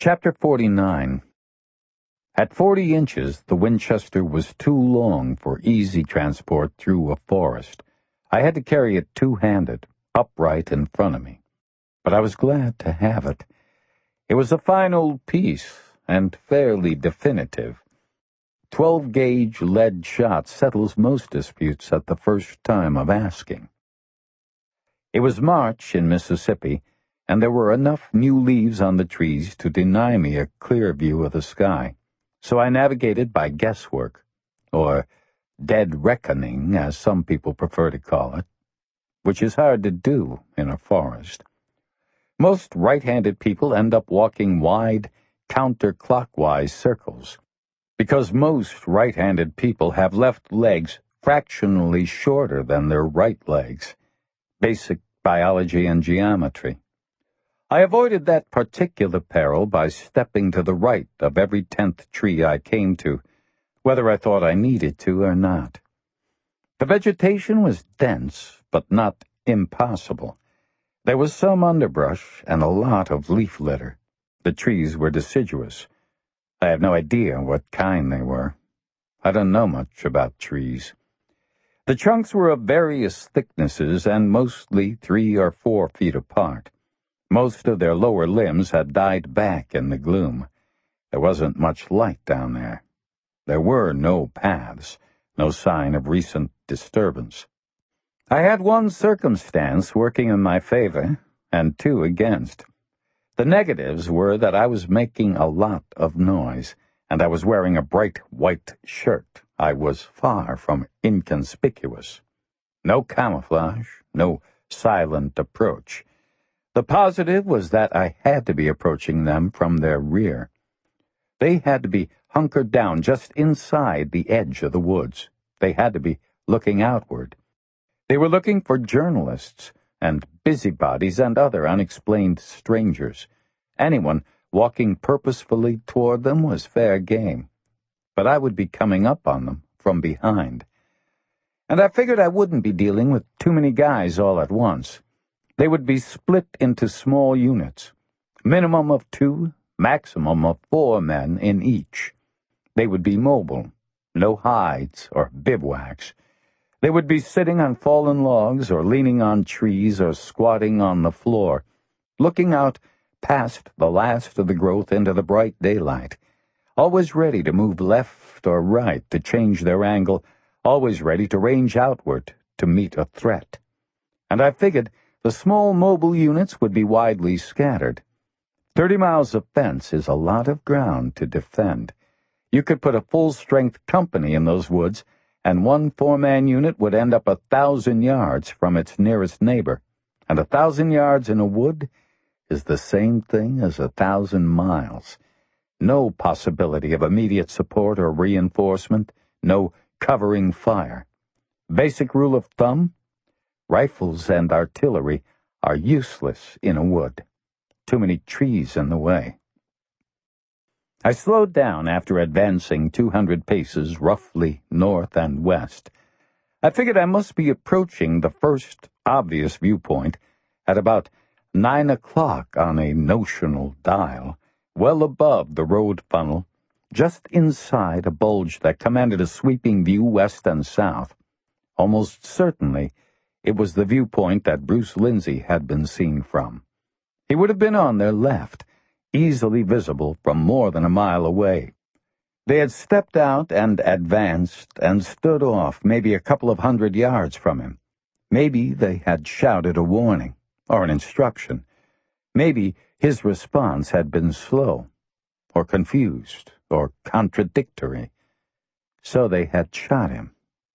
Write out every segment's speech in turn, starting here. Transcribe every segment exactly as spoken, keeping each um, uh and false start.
Chapter forty-nine. At forty inches, the Winchester was too long for easy transport through a forest. I had to carry it two-handed, upright in front of me. But I was glad to have it. It was a fine old piece, and fairly definitive. Twelve-gauge lead shot settles most disputes at the first time of asking. It was March in Mississippi, and there were enough new leaves on the trees to deny me a clear view of the sky. So I navigated by guesswork, or dead reckoning, as some people prefer to call it, which is hard to do in a forest. Most right-handed people end up walking wide, counterclockwise circles, because most right-handed people have left legs fractionally shorter than their right legs. Basic biology and geometry. I avoided that particular peril by stepping to the right of every tenth tree I came to, whether I thought I needed to or not. The vegetation was dense, but not impossible. There was some underbrush and a lot of leaf litter. The trees were deciduous. I had no idea what kind they were. I don't know much about trees. The trunks were of various thicknesses and mostly three or four feet apart. Most of their lower limbs had died back in the gloom. There wasn't much light down there. There were no paths, no sign of recent disturbance. I had one circumstance working in my favor, and two against. The negatives were that I was making a lot of noise, and I was wearing a bright white shirt. I was far from inconspicuous. No camouflage, no silent approach. The positive was that I had to be approaching them from their rear. They had to be hunkered down just inside the edge of the woods. They had to be looking outward. They were looking for journalists and busybodies and other unexplained strangers. Anyone walking purposefully toward them was fair game. But I would be coming up on them from behind. And I figured I wouldn't be dealing with too many guys all at once. They would be split into small units, minimum of two, maximum of four men in each. They would be mobile, no hides or bivouacs. They would be sitting on fallen logs or leaning on trees or squatting on the floor, looking out past the last of the growth into the bright daylight, always ready to move left or right to change their angle, always ready to range outward to meet a threat. And I figured the small mobile units would be widely scattered. Thirty miles of fence is a lot of ground to defend. You could put a full-strength company in those woods, and one four-man unit would end up a thousand yards from its nearest neighbor. And a thousand yards in a wood is the same thing as a thousand miles. No possibility of immediate support or reinforcement, no covering fire. Basic rule of thumb: rifles and artillery are useless in a wood. Too many trees in the way. I slowed down after advancing two hundred paces roughly north and west. I figured I must be approaching the first obvious viewpoint at about nine o'clock on a notional dial, well above the road funnel, just inside a bulge that commanded a sweeping view west and south. Almost certainly, it was the viewpoint that Bruce Lindsay had been seen from. He would have been on their left, easily visible from more than a mile away. They had stepped out and advanced and stood off maybe a couple of hundred yards from him. Maybe they had shouted a warning or an instruction. Maybe his response had been slow or confused or contradictory. So they had shot him.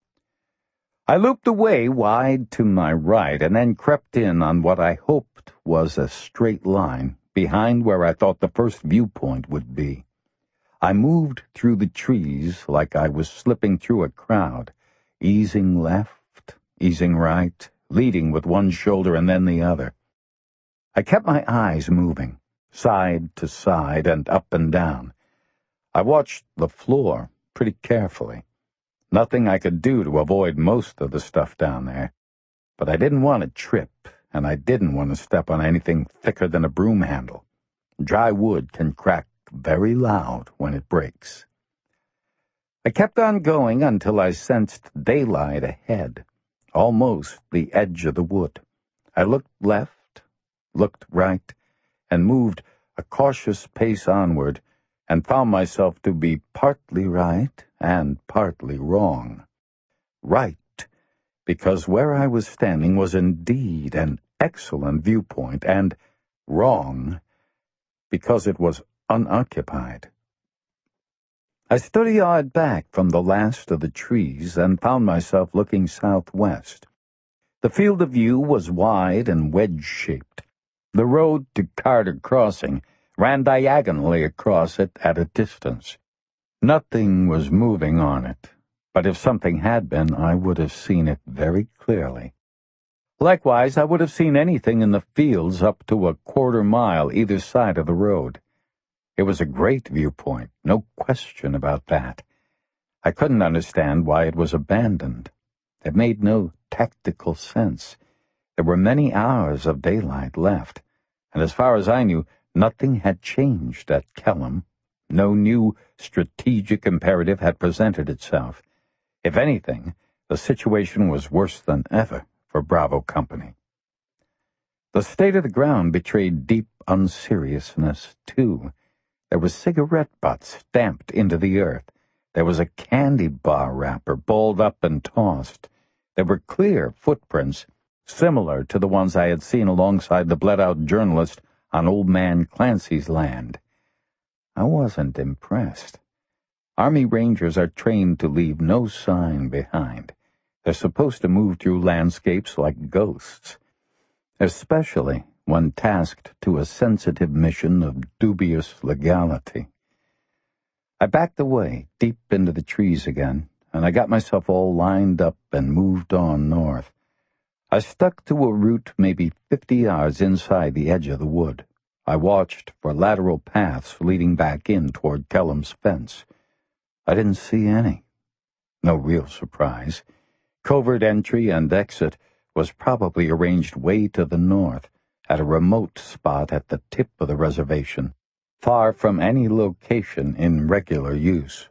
I looped away wide to my right and then crept in on what I hoped was a straight line behind where I thought the first viewpoint would be. I moved through the trees like I was slipping through a crowd, easing left, easing right, leading with one shoulder and then the other. I kept my eyes moving, side to side and up and down. I watched the floor pretty carefully. Nothing I could do to avoid most of the stuff down there. But I didn't want to trip, and I didn't want to step on anything thicker than a broom handle. Dry wood can crack very loud when it breaks. I kept on going until I sensed daylight ahead, almost the edge of the wood. I looked left, looked right, and moved a cautious pace onward, and found myself to be partly right and partly wrong. Right, because where I was standing was indeed an excellent viewpoint, and wrong, because it was unoccupied. I stood a yard back from the last of the trees and found myself looking southwest. The field of view was wide and wedge-shaped. The road to Carter Crossing ran diagonally across it at a distance. Nothing was moving on it, but if something had been, I would have seen it very clearly. Likewise, I would have seen anything in the fields up to a quarter mile either side of the road. It was a great viewpoint, no question about that. I couldn't understand why it was abandoned. It made no tactical sense. There were many hours of daylight left, and as far as I knew, nothing had changed at Kellam. No new strategic imperative had presented itself. If anything, the situation was worse than ever for Bravo Company. The state of the ground betrayed deep unseriousness, too. There were cigarette butts stamped into the earth. There was a candy bar wrapper balled up and tossed. There were clear footprints, similar to the ones I had seen alongside the bled-out journalist on Old Man Clancy's land. I wasn't impressed. Army Rangers are trained to leave no sign behind. They're supposed to move through landscapes like ghosts, especially when tasked to a sensitive mission of dubious legality. I backed away, deep into the trees again, and I got myself all lined up and moved on north. I stuck to a route maybe fifty yards inside the edge of the wood. I watched for lateral paths leading back in toward Kellam's fence. I didn't see any. No real surprise. Covert entry and exit was probably arranged way to the north, at a remote spot at the tip of the reservation, far from any location in regular use.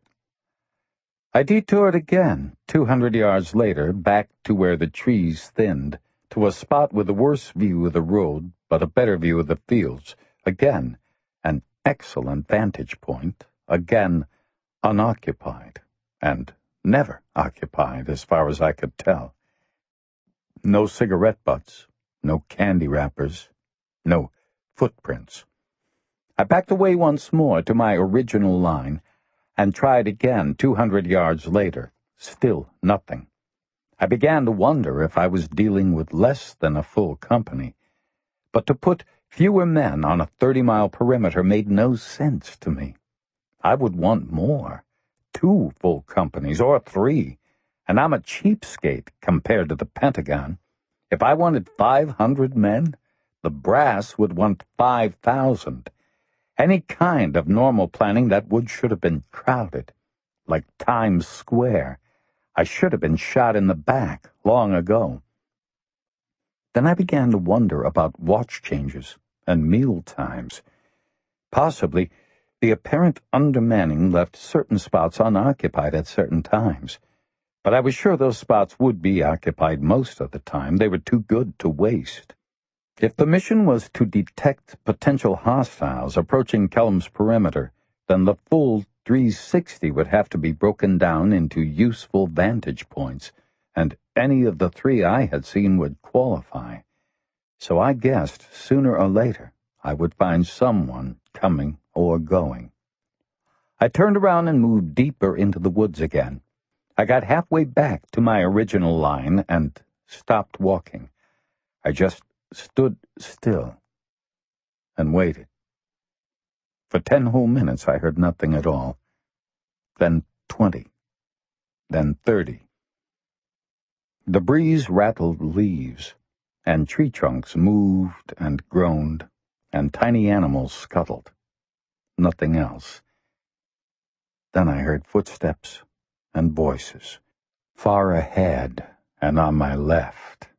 I detoured again, two hundred yards later, back to where the trees thinned, to a spot with a worse view of the road, but a better view of the fields. Again, an excellent vantage point, again unoccupied, and never occupied as far as I could tell. No cigarette butts, no candy wrappers, no footprints. I backed away once more to my original line and tried again two hundred yards later. Still nothing. I began to wonder if I was dealing with less than a full company. But to put fewer men on a thirty-mile perimeter made no sense to me. I would want more. Two full companies, or three. And I'm a cheapskate compared to the Pentagon. If I wanted five hundred men, the brass would want five thousand. Any kind of normal planning, that wood should have been crowded, like Times Square. I should have been shot in the back long ago. Then I began to wonder about watch changes and meal times. Possibly, the apparent undermanning left certain spots unoccupied at certain times. But I was sure those spots would be occupied most of the time. They were too good to waste. If the mission was to detect potential hostiles approaching Kellam's perimeter, then the full three sixty would have to be broken down into useful vantage points, and any of the three I had seen would qualify. So I guessed sooner or later I would find someone coming or going. I turned around and moved deeper into the woods again. I got halfway back to my original line and stopped walking. I just stood still and waited. For ten whole minutes I heard nothing at all. Then twenty. Then thirty. The breeze rattled leaves, and tree trunks moved and groaned, and tiny animals scuttled. Nothing else. Then I heard footsteps and voices, far ahead and on my left.